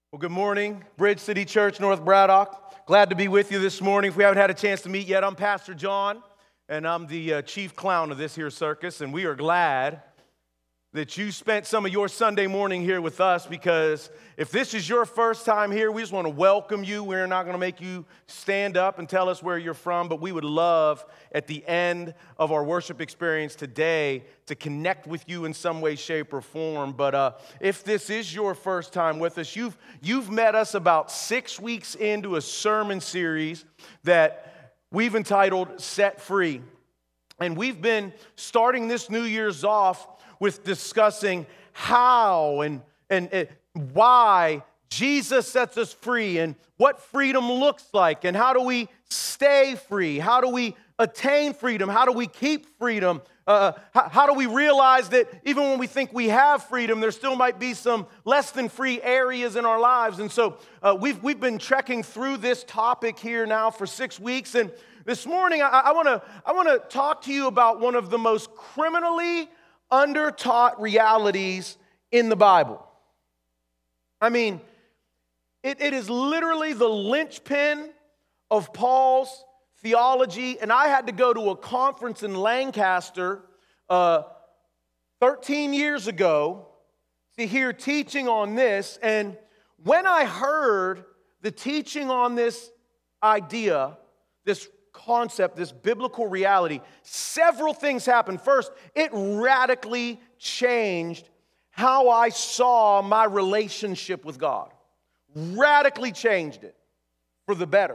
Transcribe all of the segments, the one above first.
Well, good morning, Bridge City Church, North Braddock. Glad to be with you this morning. If we haven't had a chance to meet yet, I'm Pastor John, and I'm the chief clown of this here circus, and we are glad that you spent some of your Sunday morning here with us, because if this is your first time here, we just want to welcome you. We're not going to make you stand up and tell us where you're from, but we would love at the end of our worship experience today to connect with you in some way, shape, or form. But if this is your first time with us, you've met us about 6 weeks into a sermon series that we've entitled Set Free. And we've been starting this New Year's off with discussing how and why Jesus sets us free and what freedom looks like and how do we stay free, how do we attain freedom, how do we keep freedom, how do we realize that even when we think we have freedom, there still might be some less than free areas in our lives. And so we've been trekking through this topic here now for 6 weeks, and this morning I want to talk to you about one of the most criminally under-taught realities in the Bible. I mean, it is literally the linchpin of Paul's theology, and I had to go to a conference in Lancaster 13 years ago to hear teaching on this, and when I heard the teaching on this idea, this concept, this biblical reality, several things happened. First, it radically changed how I saw my relationship with God. Radically changed it for the better.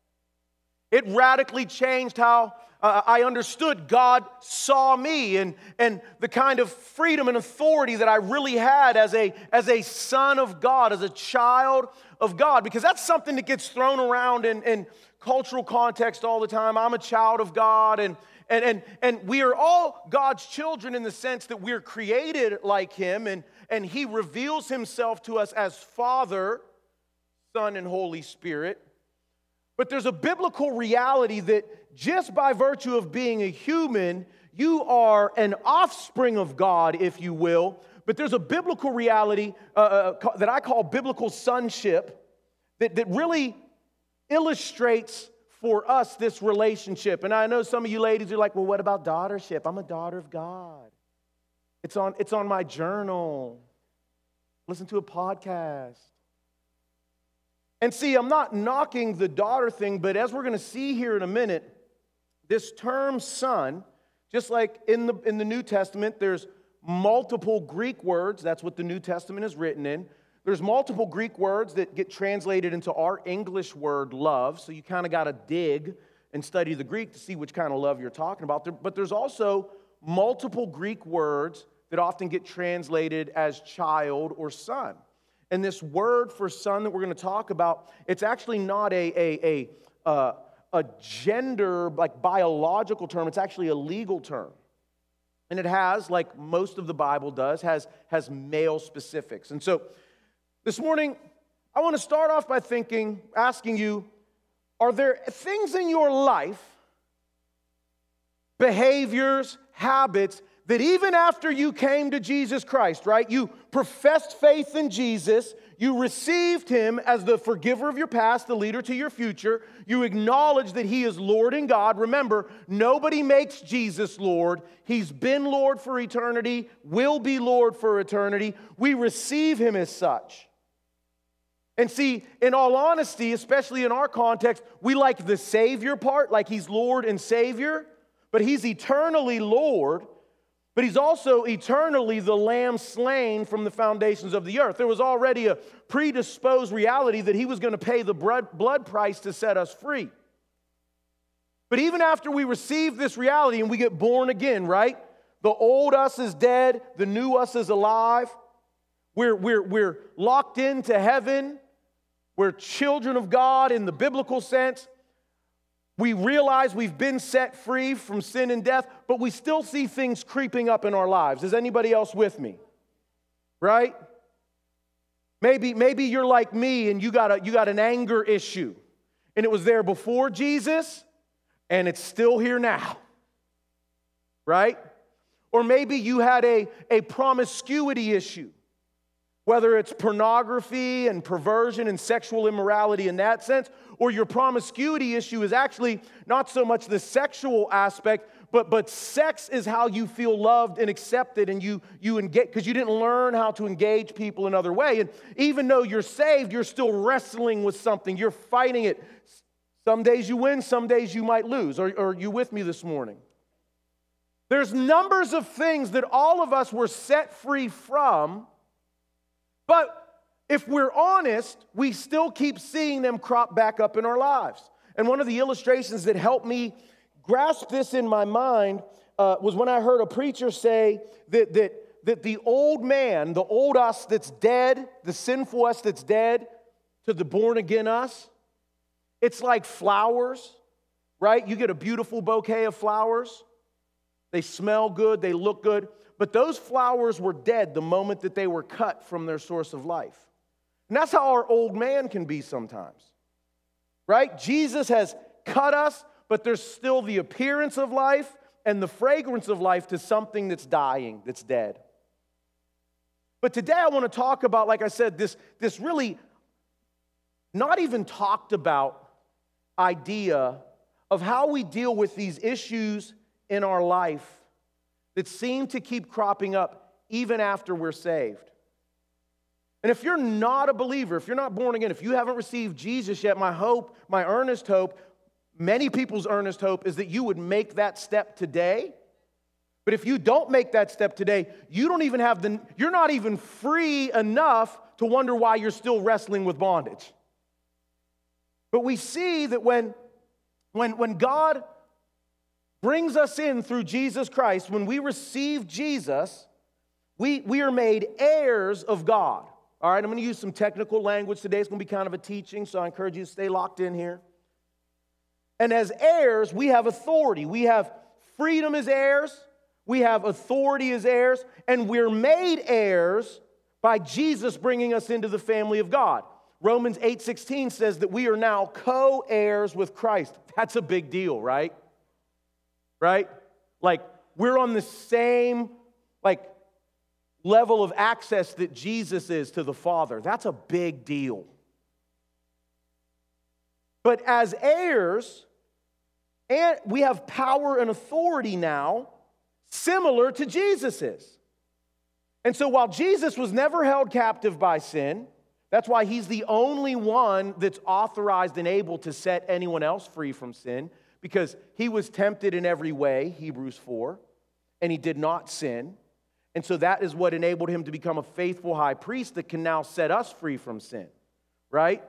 It radically changed how I understood God saw me and the kind of freedom and authority that I really had as a son of God, as a child of God, because that's something that gets thrown around in cultural context all the time. I'm a child of God, and we are all God's children in the sense that we're created like Him, and He reveals Himself to us as Father, Son, and Holy Spirit. But there's a biblical reality that just by virtue of being a human, you are an offspring of God, if you will. But there's a biblical reality that I call biblical sonship that really illustrates for us this relationship. And I know some of you ladies are like, well, what about daughtership? I'm a daughter of God. It's on my journal. Listen to a podcast. And see, I'm not knocking the daughter thing, but as we're going to see here in a minute, this term son, just like in the New Testament, there's multiple Greek words. That's what the New Testament is written in. There's multiple Greek words that get translated into our English word love, so you kind of got to dig and study the Greek to see which kind of love you're talking about. But there's also multiple Greek words that often get translated as child or son. And this word for son that we're going to talk about, it's actually not a gender, like biological term. It's actually a legal term. And it has, like most of the Bible does, has male specifics. And so this morning, I want to start off by asking you, are there things in your life, behaviors, habits, that even after you came to Jesus Christ, right? You professed faith in Jesus, you received Him as the forgiver of your past, the leader to your future, you acknowledge that He is Lord and God. Remember, nobody makes Jesus Lord. He's been Lord for eternity, will be Lord for eternity. We receive Him as such. And see, in all honesty, especially in our context, we like the Savior part, like He's Lord and Savior, but He's eternally Lord. But He's also eternally the Lamb slain from the foundations of the earth. There was already a predisposed reality that He was going to pay the blood price to set us free. But even after we receive this reality and we get born again, right? The old us is dead, the new us is alive. We're locked into heaven. We're children of God in the biblical sense. We realize we've been set free from sin and death, but we still see things creeping up in our lives. Is anybody else with me? Right? Maybe you're like me and you got an anger issue. And it was there before Jesus, and it's still here now. Right? Or maybe you had a promiscuity issue whether it's pornography and perversion and sexual immorality in that sense, or your promiscuity issue is actually not so much the sexual aspect, but sex is how you feel loved and accepted, and you engage because you didn't learn how to engage people another way. And even though you're saved, you're still wrestling with something. You're fighting it. Some days you win, some days you might lose. Are you with me this morning? There's numbers of things that all of us were set free from, but if we're honest, we still keep seeing them crop back up in our lives. And one of the illustrations that helped me grasp this in my mind was when I heard a preacher say that the old man, the old us that's dead, the sinful us that's dead, to the born again us, it's like flowers, right? You get a beautiful bouquet of flowers. They smell good, they look good, but those flowers were dead the moment that they were cut from their source of life. And that's how our old man can be sometimes, right? Jesus has cut us, but there's still the appearance of life and the fragrance of life to something that's dying, that's dead. But today I want to talk about, like I said, this really not even talked about idea of how we deal with these issues in our life that seem to keep cropping up even after we're saved. And if you're not a believer, if you're not born again, if you haven't received Jesus yet, my hope, my earnest hope, many people's earnest hope is that you would make that step today. But if you don't make that step today, you're not even free enough to wonder why you're still wrestling with bondage. But we see that when God brings us in through Jesus Christ, when we receive Jesus, we are made heirs of God. All right, I'm going to use some technical language today. It's going to be kind of a teaching, so I encourage you to stay locked in here. And as heirs, we have authority. We have freedom as heirs. We have authority as heirs. And we're made heirs by Jesus bringing us into the family of God. Romans 8:16 says that we are now co-heirs with Christ. That's a big deal, right? Right? Like, we're on the same, level of access that Jesus is to the Father. That's a big deal. But as heirs, and we have power and authority now, similar to Jesus is. And so while Jesus was never held captive by sin, that's why he's the only one that's authorized and able to set anyone else free from sin, because he was tempted in every way, Hebrews 4, and he did not sin. And so that is what enabled him to become a faithful high priest that can now set us free from sin, right?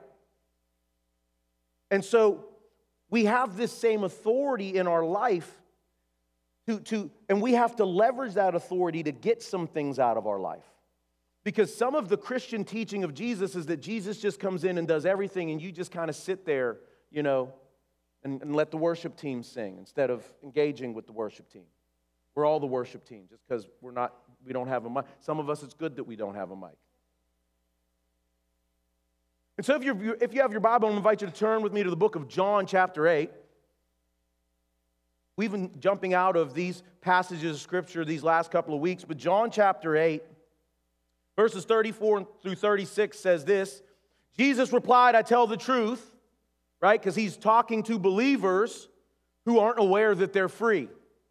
And so we have this same authority in our life and we have to leverage that authority to get some things out of our life. Because some of the Christian teaching of Jesus is that Jesus just comes in and does everything and you just kind of sit there, and let the worship team sing instead of engaging with the worship team. We're all the worship team just because we don't have a mic. Some of us, it's good that we don't have a mic. And so if you have your Bible, I invite you to turn with me to the book of John chapter 8. We've been jumping out of these passages of Scripture these last couple of weeks, but John chapter 8, verses 34 through 36 says this: Jesus replied, "I tell the truth," right? Because he's talking to believers who aren't aware that they're free.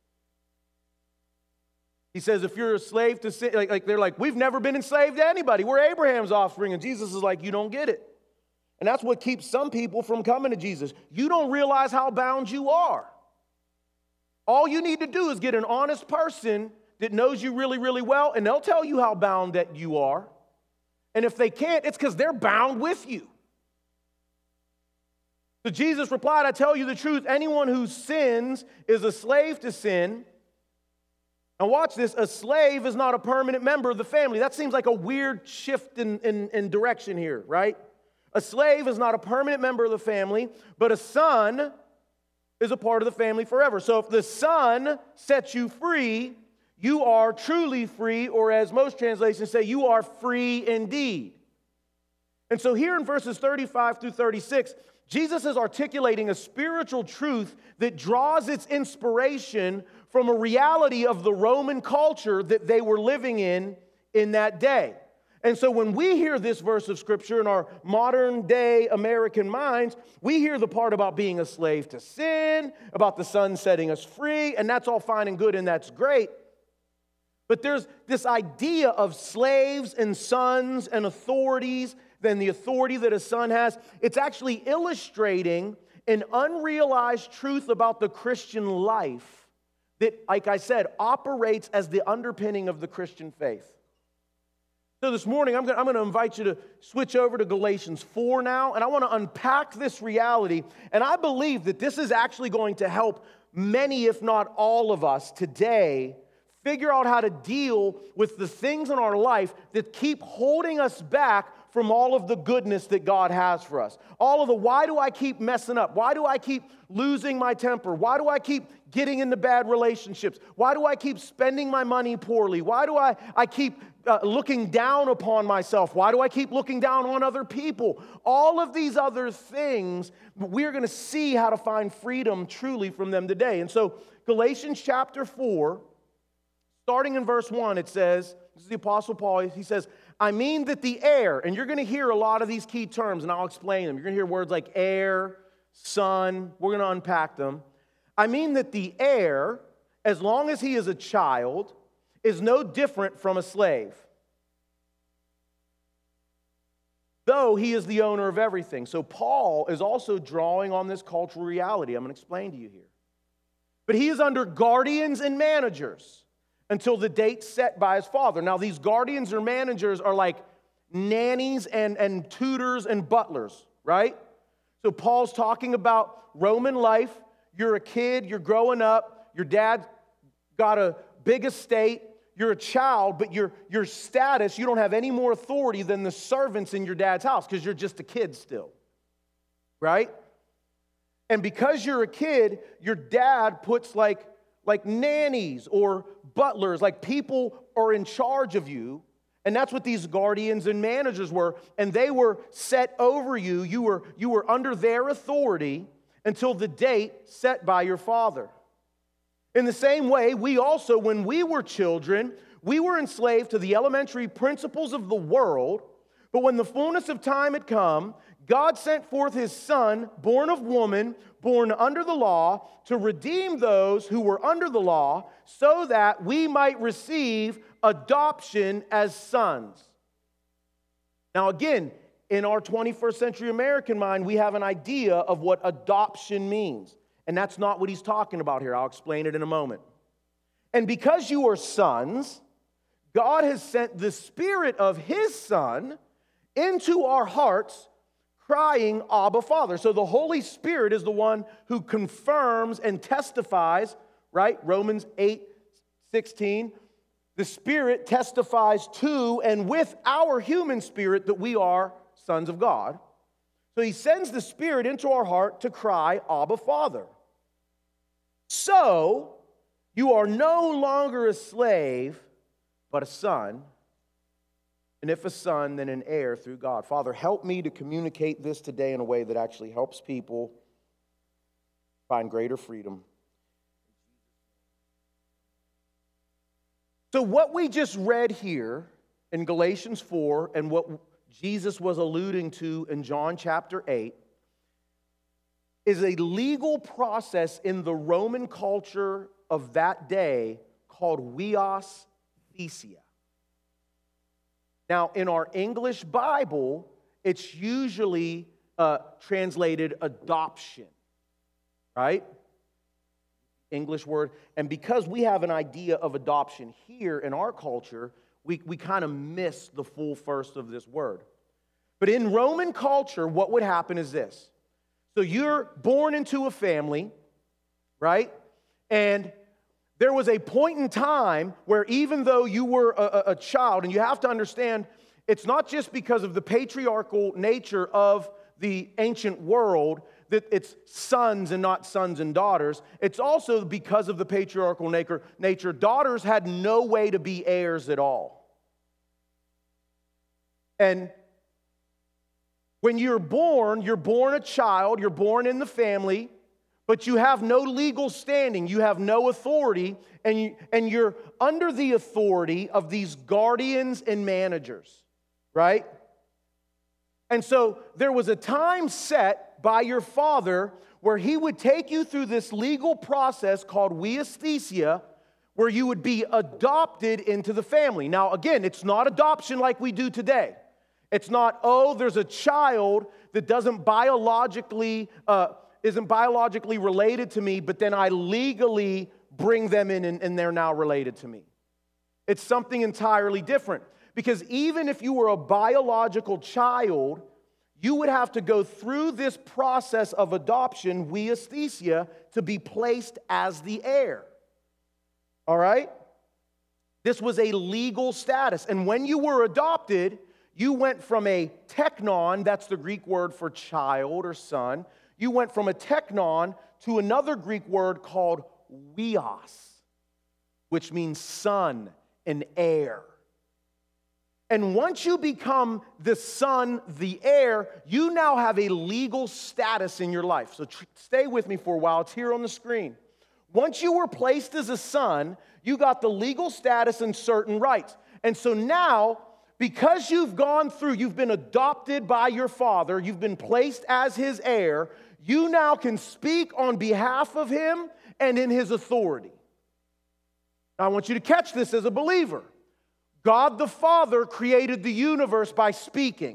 He says, if you're a slave to sin, they're like, we've never been enslaved to anybody. We're Abraham's offspring. And Jesus is like, you don't get it. And that's what keeps some people from coming to Jesus. You don't realize how bound you are. All you need to do is get an honest person that knows you really, really well, and they'll tell you how bound that you are. And if they can't, it's because they're bound with you. So Jesus replied, I tell you the truth, anyone who sins is a slave to sin. Now watch this, a slave is not a permanent member of the family. That seems like a weird shift in direction here, right? A slave is not a permanent member of the family, but a son is a part of the family forever. So if the son sets you free, you are truly free, or as most translations say, you are free indeed. And so here in verses 35 through 36, Jesus is articulating a spiritual truth that draws its inspiration from a reality of the Roman culture that they were living in that day. And so when we hear this verse of Scripture in our modern day American minds, we hear the part about being a slave to sin, about the Son setting us free, and that's all fine and good and that's great. But there's this idea of slaves and sons and authorities, then the authority that a son has. It's actually illustrating an unrealized truth about the Christian life that, like I said, operates as the underpinning of the Christian faith. So this morning, I'm going to invite you to switch over to Galatians 4 now, and I want to unpack this reality. And I believe that this is actually going to help many, if not all of us today, figure out how to deal with the things in our life that keep holding us back from all of the goodness that God has for us. All of the, why do I keep messing up? Why do I keep losing my temper? Why do I keep getting into bad relationships? Why do I keep spending my money poorly? Why do I keep looking down upon myself? Why do I keep looking down on other people? All of these other things, we're going to see how to find freedom truly from them today. And so Galatians chapter 4, starting in verse 1, it says, this is the Apostle Paul, he says, I mean that the heir, and you're going to hear a lot of these key terms, and I'll explain them. You're going to hear words like heir, son, we're going to unpack them. I mean that the heir, as long as he is a child, is no different from a slave, though he is the owner of everything. So Paul is also drawing on this cultural reality I'm going to explain to you here. But he is under guardians and managers until the date set by his father. Now, these guardians or managers are like nannies and tutors and butlers, right? So Paul's talking about Roman life. You're a kid, you're growing up, your dad got a big estate, you're a child, but your status, you don't have any more authority than the servants in your dad's house because you're just a kid still, right? And because you're a kid, your dad puts like nannies or butlers, like people are in charge of you. And that's what these guardians and managers were. And they were set over you. You were under their authority until the date set by your father. In the same way, we also, when we were children, we were enslaved to the elementary principles of the world. But when the fullness of time had come, God sent forth his Son, born of woman, born under the law, to redeem those who were under the law, so that we might receive adoption as sons. Now again, in our 21st century American mind, we have an idea of what adoption means. And that's not what he's talking about here. I'll explain it in a moment. And because you are sons, God has sent the Spirit of his Son into our hearts, crying, Abba, Father. So the Holy Spirit is the one who confirms and testifies, right? Romans 8:16. The Spirit testifies to and with our human spirit that we are sons of God. So he sends the Spirit into our heart to cry, Abba, Father. So you are no longer a slave, but a son. And if a son, then an heir through God. Father, help me to communicate this today in a way that actually helps people find greater freedom. So what we just read here in Galatians 4 and what Jesus was alluding to in John chapter 8 is a legal process in the Roman culture of that day called huios thesia. Now, in our English Bible, it's usually translated adoption, right? English word. And because we have an idea of adoption here in our culture, we kind of miss the full first of this word. But in Roman culture, what would happen is this. So you're born into a family, right? And there was a point in time where even though you were a child, and you have to understand, it's not just because of the patriarchal nature of the ancient world that it's sons and not sons and daughters. It's also because of the patriarchal nature. Daughters had no way to be heirs at all. And when you're born a child, you're born in the family, but you have no legal standing, you have no authority, and you're under the authority of these guardians and managers. right? And so there was a time set by your father where he would take you through this legal process called huiesthesia, where you would be adopted into the family. Now, again, it's not adoption like we do today. It's not, oh, there's a child that isn't biologically related to me, but then I legally bring them in and they're now related to me. It's something entirely different. Because even if you were a biological child, you would have to go through this process of adoption, huiesthesia, to be placed as the heir. All right? This was a legal status. And when you were adopted, you went from a teknon, that's the Greek word for child or son. You went from a teknon to another Greek word called huios, which means son, an heir. And once you become the son, the heir, you now have a legal status in your life. So stay with me for a while. It's here on the screen. Once you were placed as a son, you got the legal status and certain rights. And so now, because you've gone through, you've been adopted by your father, you've been placed as his heir, you now can speak on behalf of him and in his authority. Now, I want you to catch this as a believer. God the Father created the universe by speaking.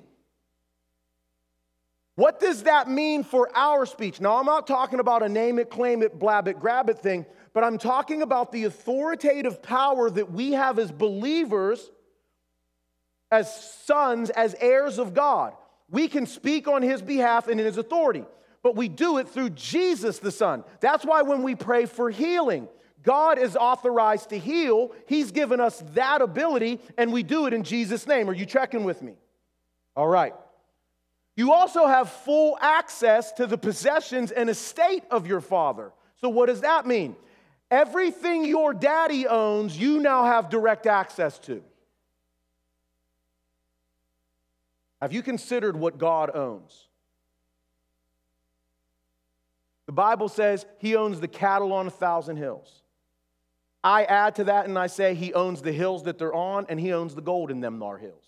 What does that mean for our speech? Now, I'm not talking about a name it, claim it, blab it, grab it thing, but I'm talking about the authoritative power that we have as believers, as sons, as heirs of God. We can speak on his behalf and in his authority, but we do it through Jesus the Son. That's why when we pray for healing, God is authorized to heal. He's given us that ability, and we do it in Jesus' name. Are you tracking with me? All right. You also have full access to the possessions and estate of your father. So what does that mean? Everything your daddy owns, you now have direct access to. Have you considered what God owns? The Bible says he owns the cattle on 1,000 hills. I add to that and I say he owns the hills that they're on, and he owns the gold in them thar hills.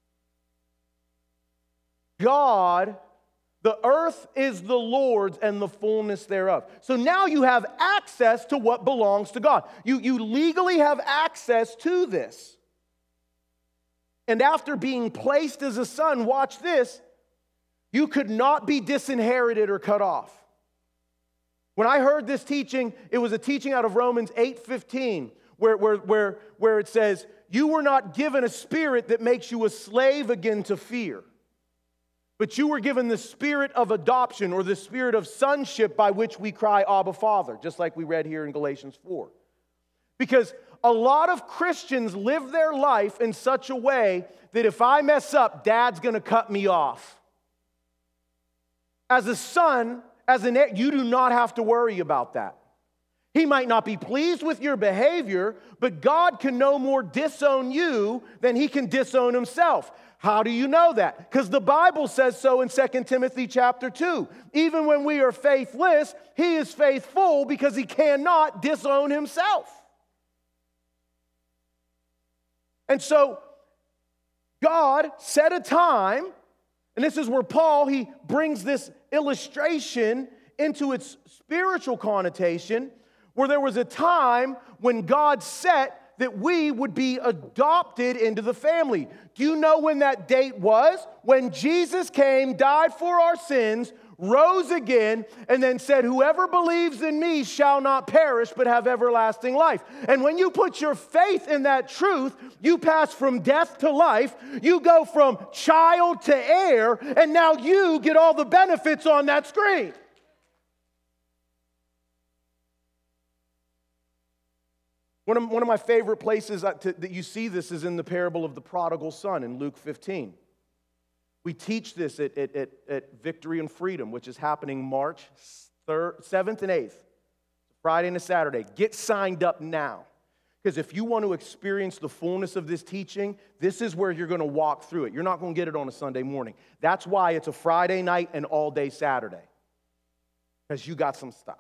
God, the earth is the Lord's and the fullness thereof. So now you have access to what belongs to God. You legally have access to this. And after being placed as a son, watch this, you could not be disinherited or cut off. When I heard this teaching, it was a teaching out of Romans 8:15, where it says, you were not given a spirit that makes you a slave again to fear, but you were given the spirit of adoption, or the spirit of sonship, by which we cry, Abba, Father, just like we read here in Galatians 4. Because a lot of Christians live their life in such a way that if I mess up, Dad's going to cut me off. As a son, as an heir, you do not have to worry about that. He might not be pleased with your behavior, but God can no more disown you than he can disown himself. How do you know that? Because the Bible says so in 2 Timothy chapter 2. Even when we are faithless, he is faithful because he cannot disown himself. And so God set a time, and this is where Paul, he brings this illustration into its spiritual connotation, where there was a time when God set that we would be adopted into the family. Do you know when that date was? When Jesus came, died for our sins, rose again, and then said, whoever believes in me shall not perish but have everlasting life. And when you put your faith in that truth, you pass from death to life. You go from child to heir, and now you get all the benefits on that screen. One of my favorite places that you see this is in the parable of the prodigal son in Luke 15. We teach this at Victory and Freedom, which is happening March 7th and 8th, Friday and a Saturday. Get signed up now. Because if you want to experience the fullness of this teaching, this is where you're going to walk through it. You're not going to get it on a Sunday morning. That's why it's a Friday night and all day Saturday. Because you got some stuff.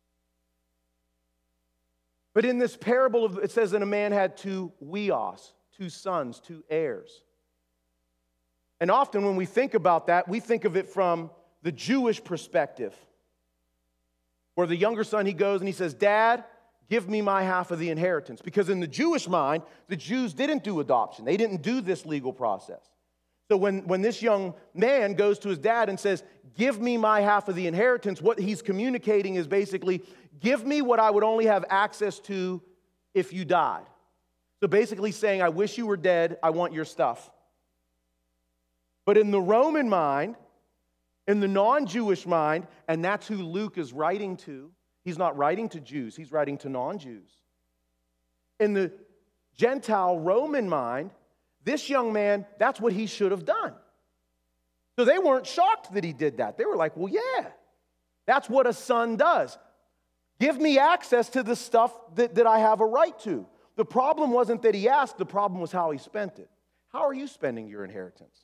But in this parable, it says that a man had two huios, two sons, two heirs. And often when we think about that, we think of it from the Jewish perspective, where the younger son, he goes and he says, Dad, give me my half of the inheritance. Because in the Jewish mind, the Jews didn't do adoption. They didn't do this legal process. So when this young man goes to his dad and says, give me my half of the inheritance, what he's communicating is basically, give me what I would only have access to if you died. So basically saying, I wish you were dead, I want your stuff. But in the Roman mind, in the non-Jewish mind, and that's who Luke is writing to, he's not writing to Jews, he's writing to non-Jews. In the Gentile Roman mind, this young man, that's what he should have done. So they weren't shocked that he did that. They were like, well, yeah, that's what a son does. Give me access to the stuff that I have a right to. The problem wasn't that he asked, the problem was how he spent it. How are you spending your inheritance?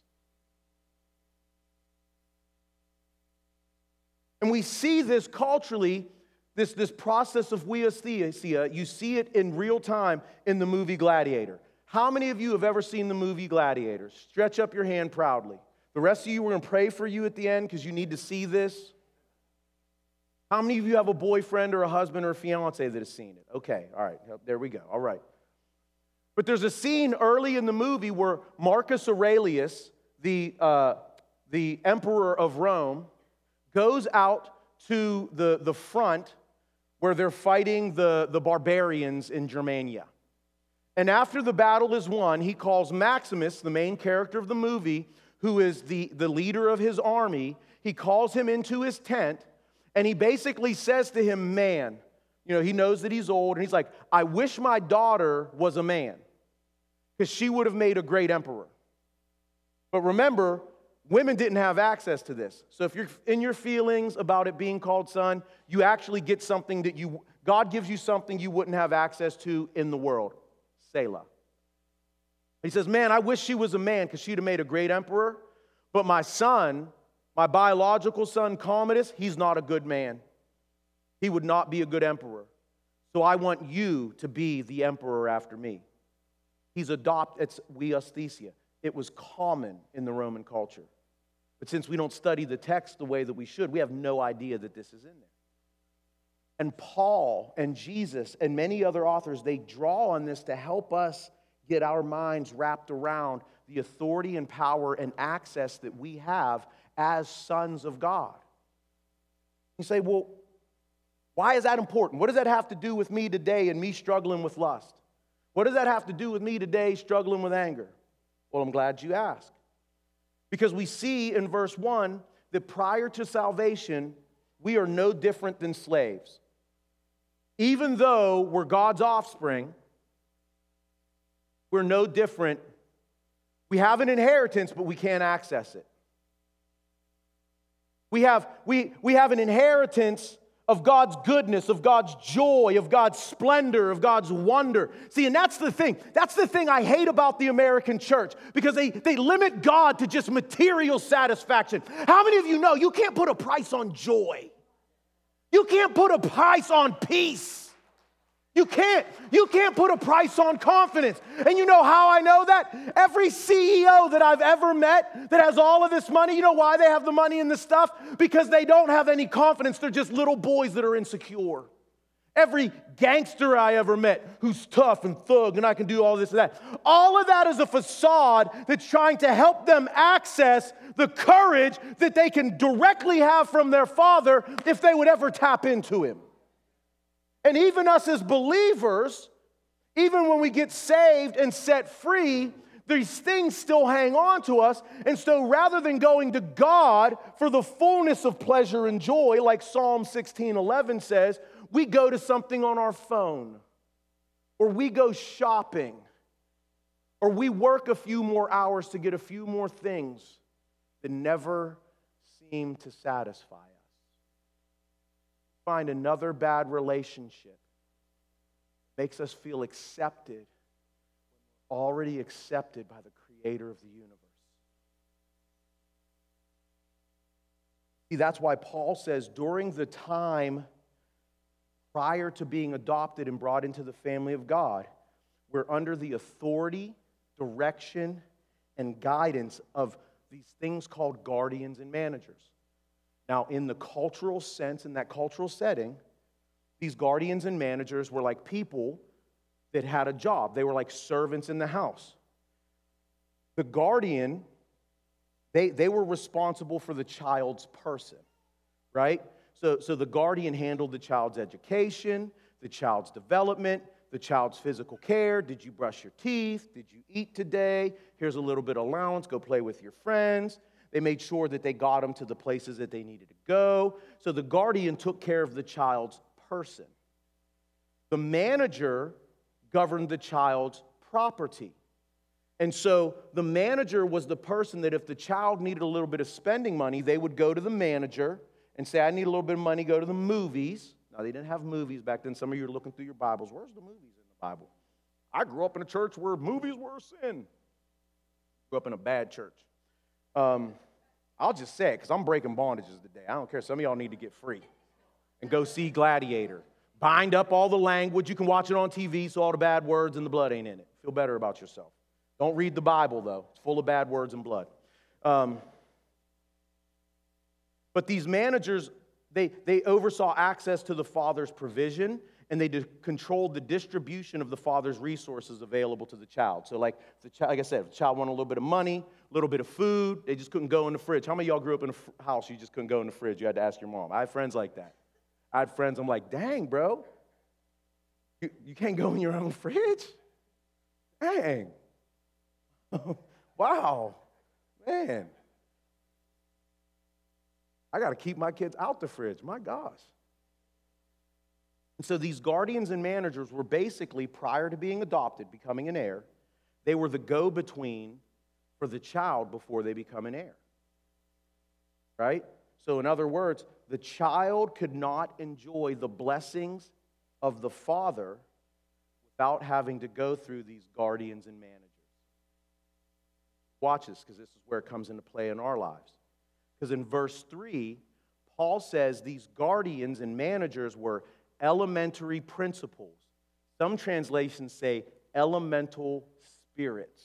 And we see this culturally, this process of weesthesia. You see it in real time in the movie Gladiator. How many of you have ever seen the movie Gladiator? Stretch up your hand proudly. The rest of you, we're going to pray for you at the end because you need to see this. How many of you have a boyfriend or a husband or a fiance that has seen it? Okay, all right, there we go, all right. But there's a scene early in the movie where Marcus Aurelius, the emperor of Rome, goes out to the front where they're fighting the barbarians in Germania. And after the battle is won, he calls Maximus, the main character of the movie, who is the leader of his army, he calls him into his tent, and he basically says to him, man, he knows that he's old, and he's like, I wish my daughter was a man, because she would have made a great emperor. But remember, women didn't have access to this. So if you're in your feelings about it being called son, you actually get something that God gives you something you wouldn't have access to in the world. Selah. He says, man, I wish she was a man because she'd have made a great emperor. But my son, my biological son, Commodus, he's not a good man. He would not be a good emperor. So I want you to be the emperor after me. It's weesthesia. It was common in the Roman culture. But since we don't study the text the way that we should, we have no idea that this is in there. And Paul and Jesus and many other authors, they draw on this to help us get our minds wrapped around the authority and power and access that we have as sons of God. You say, well, why is that important? What does that have to do with me today and me struggling with lust? What does that have to do with me today struggling with anger? Well, I'm glad you asked. Because we see in verse 1 that prior to salvation, we are no different than slaves. Even though we're God's offspring, we're no different. We have an inheritance, but we can't access it. We have an inheritance of God's goodness, of God's joy, of God's splendor, of God's wonder. See, and that's the thing. That's the thing I hate about the American church, because they limit God to just material satisfaction. How many of you know you can't put a price on joy? You can't put a price on peace. You can't put a price on confidence. And you know how I know that? Every CEO that I've ever met that has all of this money, you know why they have the money and the stuff? Because they don't have any confidence. They're just little boys that are insecure. Every gangster I ever met who's tough and thug and I can do all this and that. All of that is a facade that's trying to help them access the courage that they can directly have from their Father if they would ever tap into Him. And even us as believers, even when we get saved and set free, these things still hang on to us. And so rather than going to God for the fullness of pleasure and joy, like Psalm 16:11 says, we go to something on our phone, or we go shopping, or we work a few more hours to get a few more things that never seem to satisfy us. Find another bad relationship. Makes us feel accepted, already accepted by the Creator of the universe. See, that's why Paul says during the time prior to being adopted and brought into the family of God, we're under the authority direction and guidance of these things called guardians and managers. Now, in the cultural sense, in that cultural setting, these guardians and managers were like people that had a job. They were like servants in the house. The guardian, they were responsible for the child's person, right? So the guardian handled the child's education, the child's development, the child's physical care. Did you brush your teeth? Did you eat today? Here's a little bit of allowance. Go play with your friends. They made sure that they got them to the places that they needed to go. So the guardian took care of the child's person. The manager governed the child's property. And so the manager was the person that if the child needed a little bit of spending money, they would go to the manager and say, I need a little bit of money, go to the movies. Now, they didn't have movies back then. Some of you are looking through your Bibles. Where's the movies in the Bible? I grew up in a church where movies were a sin. Grew up in a bad church. I'll just say it because I'm breaking bondages today. I don't care. Some of y'all need to get free and go see Gladiator. Bind up all the language. You can watch it on TV so all the bad words and the blood ain't in it. Feel better about yourself. Don't read the Bible, though. It's full of bad words and blood. But these managers, they oversaw access to the father's provision, and they controlled the distribution of the father's resources available to the child. So like I said, if the child wanted a little bit of money, a little bit of food, they just couldn't go in the fridge. How many of y'all grew up in a house you just couldn't go in the fridge? You had to ask your mom. I had friends like that. I had friends, I'm like, dang, bro. You can't go in your own fridge? Dang. Wow. Man. I got to keep my kids out the fridge. My gosh. And so these guardians and managers were basically, prior to being adopted, becoming an heir, they were the go-between for the child before they become an heir. Right? So in other words, the child could not enjoy the blessings of the father without having to go through these guardians and managers. Watch this, because this is where it comes into play in our lives. Because in verse 3, Paul says these guardians and managers were elementary principles. Some translations say elemental spirits.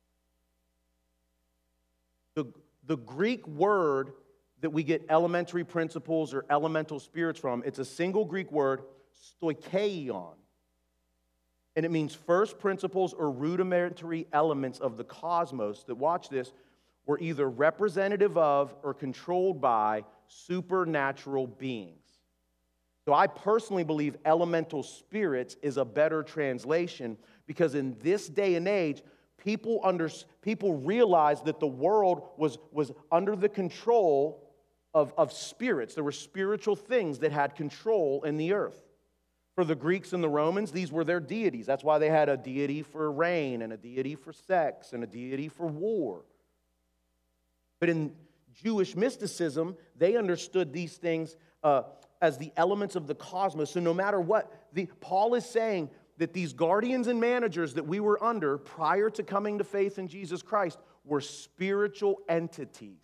The Greek word that we get elementary principles or elemental spirits from, it's a single Greek word, stoicheion. And it means first principles or rudimentary elements of the cosmos that, watch this, were either representative of or controlled by supernatural beings. So I personally believe elemental spirits is a better translation because in this day and age, people realized that the world was under the control of spirits. There were spiritual things that had control in the earth. For the Greeks and the Romans, these were their deities. That's why they had a deity for rain and a deity for sex and a deity for war. But in Jewish mysticism, they understood these things as the elements of the cosmos. So no matter what, Paul is saying that these guardians and managers that we were under prior to coming to faith in Jesus Christ were spiritual entities.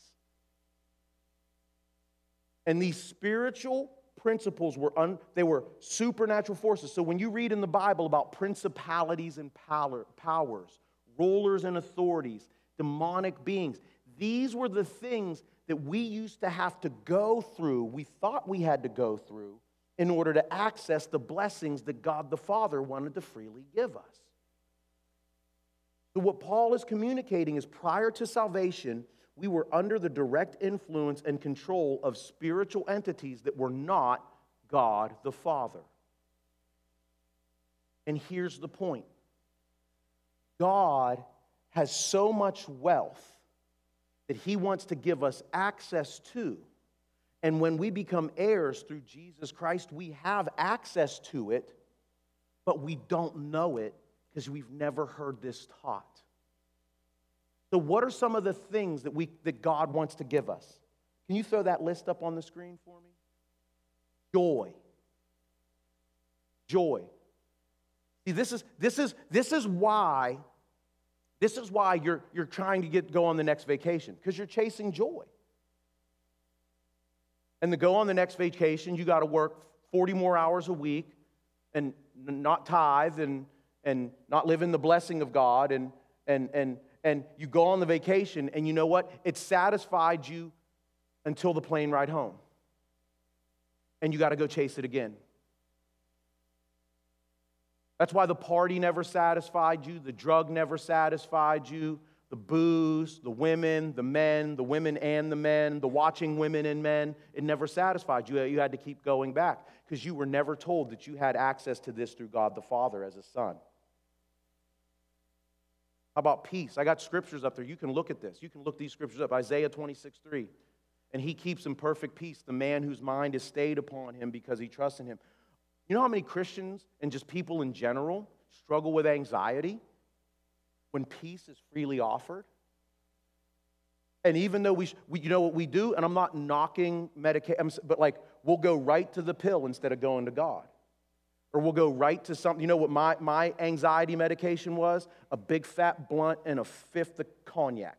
And these spiritual principles were supernatural forces. So when you read in the Bible about principalities and powers, rulers and authorities, demonic beings, these were the things that we used to have to go through, we thought we had to go through, in order to access the blessings that God the Father wanted to freely give us. So what Paul is communicating is prior to salvation, we were under the direct influence and control of spiritual entities that were not God the Father. And here's the point. God has so much wealth that He wants to give us access to. And when we become heirs through Jesus Christ, we have access to it, but we don't know it because we've never heard this taught. So what are some of the things that God wants to give us? Can you throw that list up on the screen for me? Joy. Joy. See, this is why you're trying to go on the next vacation, because you're chasing joy. And to go on the next vacation, you got to work 40 more hours a week and not tithe and not live in the blessing of God. and you go on the vacation, and you know what? It satisfied you until the plane ride home. And you got to go chase it again. That's why the party never satisfied you, the drug never satisfied you, the booze, the women, the men, the women and the men, the watching women and men, it never satisfied you. You had to keep going back because you were never told that you had access to this through God the Father as a son. How about peace? I got scriptures up there. You can look at this. You can look these scriptures up. Isaiah 26:3. And he keeps in perfect peace the man whose mind is stayed upon him because he trusts in him. You know how many Christians and just people in general struggle with anxiety when peace is freely offered? And even though we you know what we do, and I'm not knocking medication, but like we'll go right to the pill instead of going to God. Or we'll go right to something. You know what my anxiety medication was? A big fat blunt and a fifth of cognac.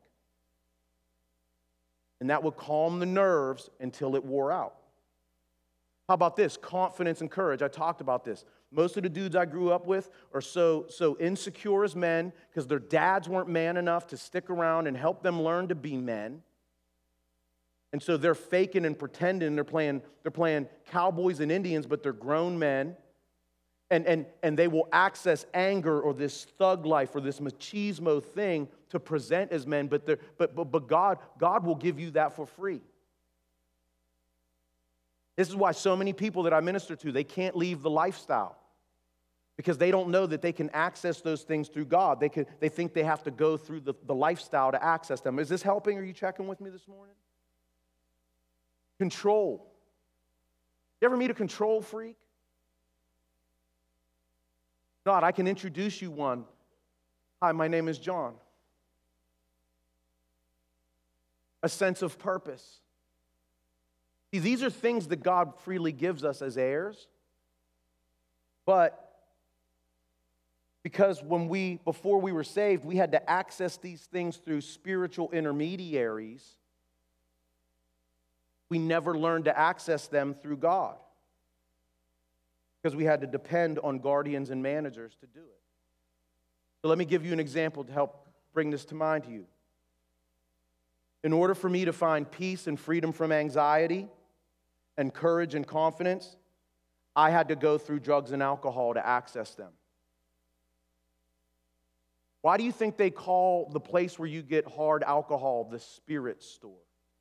And that would calm the nerves until it wore out. How about this? Confidence and courage. I talked about this. Most of the dudes I grew up with are so insecure as men because their dads weren't man enough to stick around and help them learn to be men. And so they're faking and pretending. They're playing cowboys and Indians, but they're grown men. And they will access anger or this thug life or this machismo thing to present as men, but God will give you that for free. This is why so many people that I minister to, they can't leave the lifestyle because they don't know that they can access those things through God. They think they have to go through the lifestyle to access them. Is this helping? Are you checking with me this morning? Control. You ever meet a control freak? God, I can introduce you one. Hi, my name is John. A sense of purpose. See, these are things that God freely gives us as heirs. But because before we were saved, we had to access these things through spiritual intermediaries, we never learned to access them through God. Because we had to depend on guardians and managers to do it. So let me give you an example to help bring this to mind to you. In order for me to find peace and freedom from anxiety and courage and confidence, I had to go through drugs and alcohol to access them. Why do you think they call the place where you get hard alcohol the spirit store?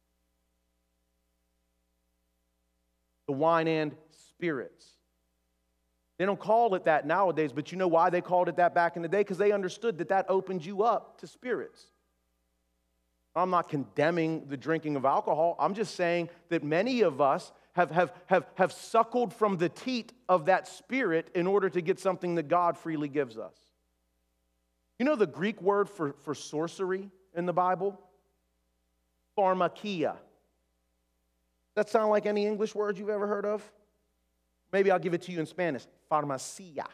The wine and spirits. They don't call it that nowadays, but you know why they called it that back in the day? Because they understood that opened you up to spirits. I'm not condemning the drinking of alcohol. I'm just saying that many of us have suckled from the teat of that spirit in order to get something that God freely gives us. You know the Greek word for sorcery in the Bible? Pharmakia. Does that sound like any English word you've ever heard of? Maybe I'll give it to you in Spanish. Farmacia.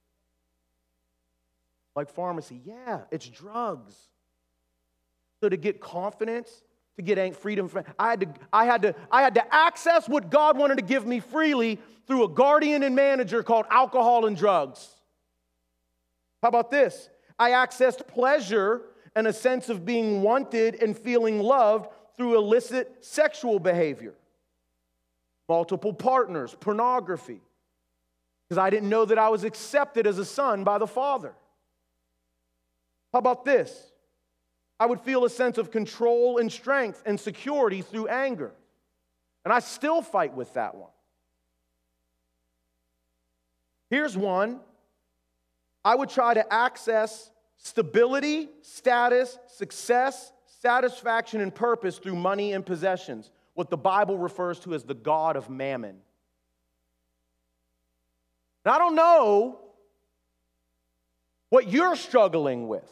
Like pharmacy. Yeah, it's drugs. So to get confidence, to get freedom from, I had to access what God wanted to give me freely through a guardian and manager called alcohol and drugs. How about this? I accessed pleasure and a sense of being wanted and feeling loved through illicit sexual behavior. Multiple partners, pornography. Because I didn't know that I was accepted as a son by the Father. How about this? I would feel a sense of control and strength and security through anger. And I still fight with that one. Here's one. I would try to access stability, status, success, satisfaction, and purpose through money and possessions. What the Bible refers to as the god of mammon. Now, I don't know what you're struggling with.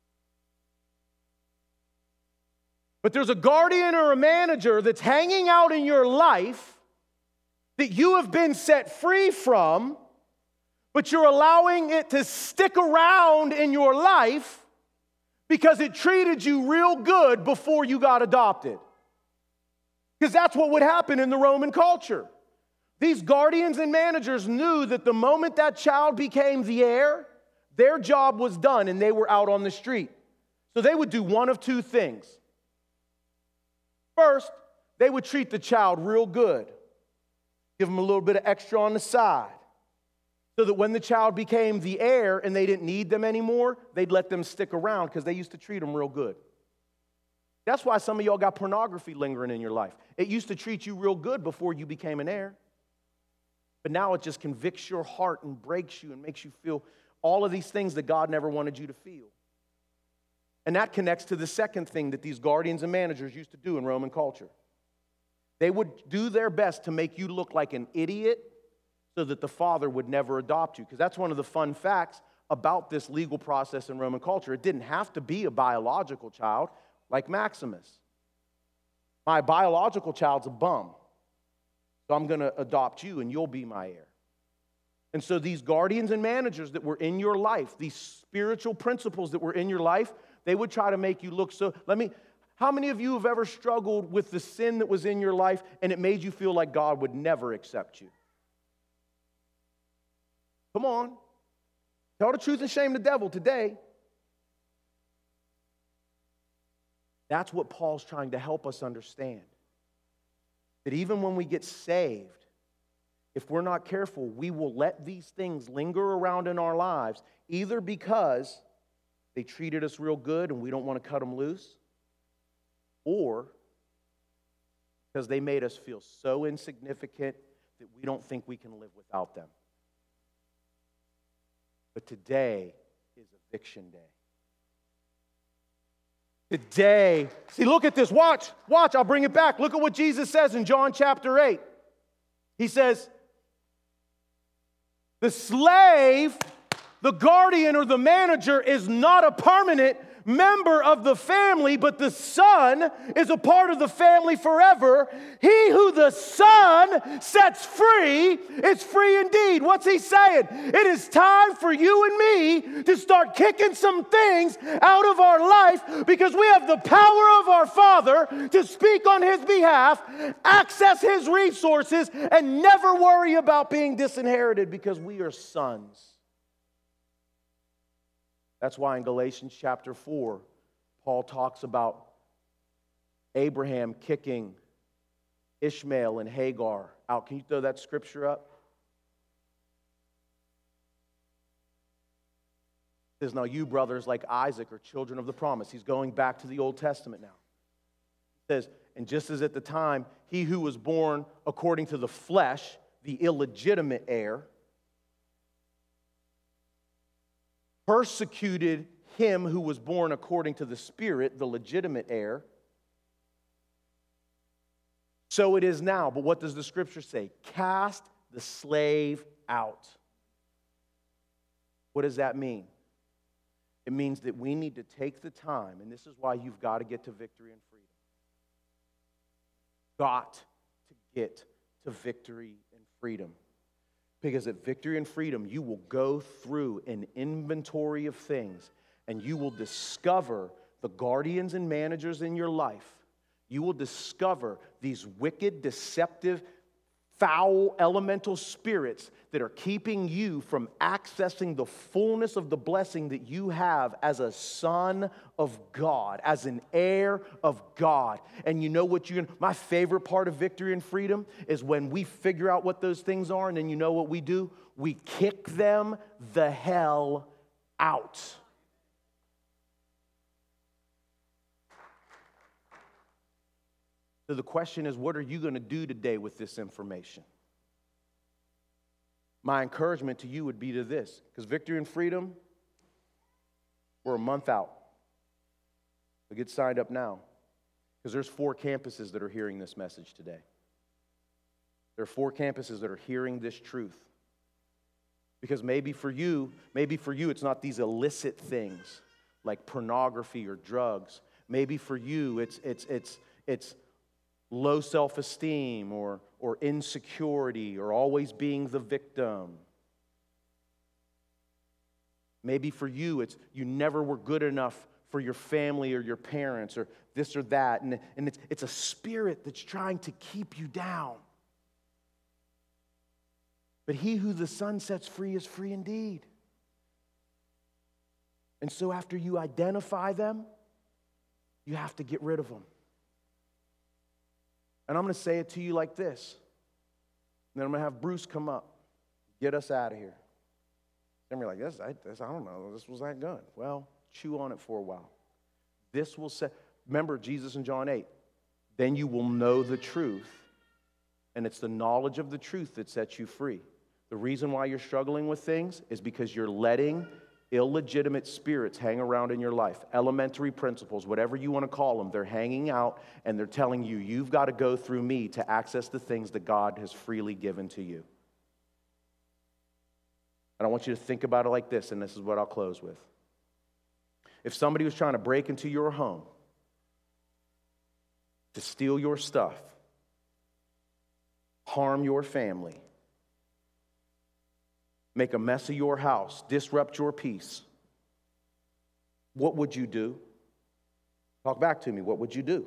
But there's a guardian or a manager that's hanging out in your life that you have been set free from, but you're allowing it to stick around in your life because it treated you real good before you got adopted. Because that's what would happen in the Roman culture. These guardians and managers knew that the moment that child became the heir, their job was done and they were out on the street. So they would do one of two things. First, they would treat the child real good, give them a little bit of extra on the side, so that when the child became the heir and they didn't need them anymore, they'd let them stick around because they used to treat them real good. That's why some of y'all got pornography lingering in your life. It used to treat you real good before you became an heir. But now it just convicts your heart and breaks you and makes you feel all of these things that God never wanted you to feel. And that connects to the second thing that these guardians and managers used to do in Roman culture. They would do their best to make you look like an idiot so that the father would never adopt you. Because that's one of the fun facts about this legal process in Roman culture. It didn't have to be a biological child like Maximus. My biological child's a bum, so I'm going to adopt you and you'll be my heir. And so these guardians and managers that were in your life, these spiritual principles that were in your life, they would try to make you look so... How many of you have ever struggled with the sin that was in your life and it made you feel like God would never accept you? Come on. Tell the truth and shame the devil today. That's what Paul's trying to help us understand. That even when we get saved, if we're not careful, we will let these things linger around in our lives, either because they treated us real good and we don't want to cut them loose, or because they made us feel so insignificant that we don't think we can live without them. But today is eviction day. Today, see, look at this. Watch, I'll bring it back. Look at what Jesus says in John chapter 8. He says, the slave, the guardian, or the manager is not a permanent member of the family, but the son is a part of the family forever. He who the son sets free is free indeed. What's he saying? It is time for you and me to start kicking some things out of our life because we have the power of our Father to speak on his behalf, access his resources, and never worry about being disinherited because we are sons. That's why in Galatians chapter 4, Paul talks about Abraham kicking Ishmael and Hagar out. Can you throw that scripture up? It says, now you brothers like Isaac are children of the promise. He's going back to the Old Testament now. It says, and just as at the time, he who was born according to the flesh, the illegitimate heir, persecuted him who was born according to the Spirit, the legitimate heir. So it is now. But what does the scripture say? Cast the slave out. What does that mean? It means that we need to take the time, and this is why you've got to get to victory and freedom. Got to get to victory and freedom. Because at victory and freedom, you will go through an inventory of things and you will discover the guardians and managers in your life. You will discover these wicked, deceptive, foul, elemental spirits that are keeping you from accessing the fullness of the blessing that you have as a son of God, as an heir of God. And you know what my favorite part of victory and freedom is when we figure out what those things are, and then you know what we do? We kick them the hell out. So the question is, what are you going to do today with this information? My encouragement to you would be to this, because victory and freedom, we're a month out. So get signed up now, because there's 4 campuses that are hearing this message today. There are 4 campuses that are hearing this truth. Because maybe for you, it's not these illicit things like pornography or drugs. Maybe for you, it's low self-esteem or insecurity or always being the victim. Maybe for you, it's you never were good enough for your family or your parents or this or that. And it's a spirit that's trying to keep you down. But he who the Son sets free is free indeed. And so after you identify them, You have to get rid of them. And I'm going to say it to you like this. And then I'm going to have Bruce come up, get us out of here. And you're like, I don't know, this was that good. Well, chew on it for a while. This will set, remember Jesus in John 8, then you will know the truth, and it's the knowledge of the truth that sets you free. The reason why you're struggling with things is because you're letting illegitimate spirits hang around in your life. Elementary principles, whatever you want to call them, they're hanging out and they're telling you, you've got to go through me to access the things that God has freely given to you. And I want you to think about it like this, and this is what I'll close with. If somebody was trying to break into your home to steal your stuff, harm your family, make a mess of your house, disrupt your peace, what would you do? Talk back to me. What would you do?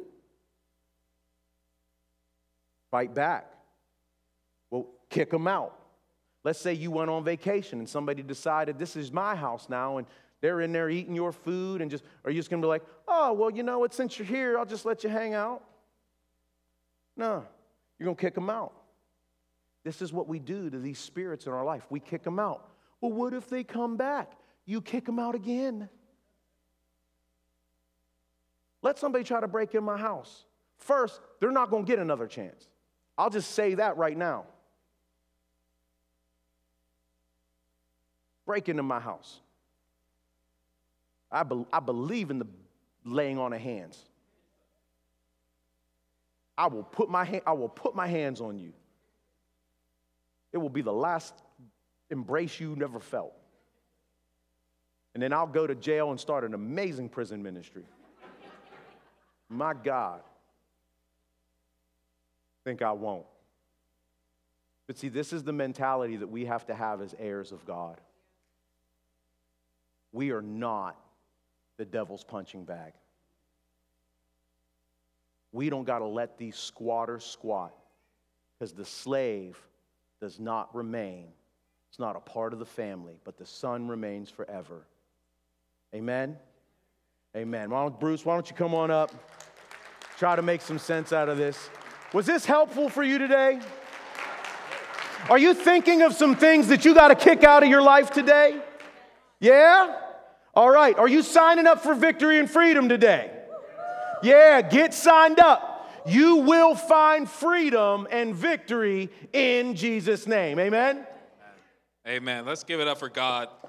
Fight back. Well, kick them out. Let's say you went on vacation and somebody decided this is my house now, and they're in there eating your food, and are you just going to be like, oh, well, you know what, since you're here, I'll just let you hang out? No, you're going to kick them out. This is what we do to these spirits in our life. We kick them out. Well, what if they come back? You kick them out again. Let somebody try to break in my house. First, they're not going to get another chance. I'll just say that right now. Break into my house. I believe in the laying on of hands. I will put my hands on you. It will be the last embrace you never felt. And then I'll go to jail and start an amazing prison ministry. My God. Think I won't. But see, this is the mentality that we have to have as heirs of God. We are not the devil's punching bag. We don't got to let these squatters squat, because the slave does not remain. It's not a part of the family, but the son remains forever. Amen? Amen. Bruce, why don't you come on up? Try to make some sense out of this. Was this helpful for you today? Are you thinking of some things that you got to kick out of your life today? Yeah? All right. Are you signing up for victory and freedom today? Yeah, get signed up. You will find freedom and victory in Jesus' name. Amen? Amen. Let's give it up for God.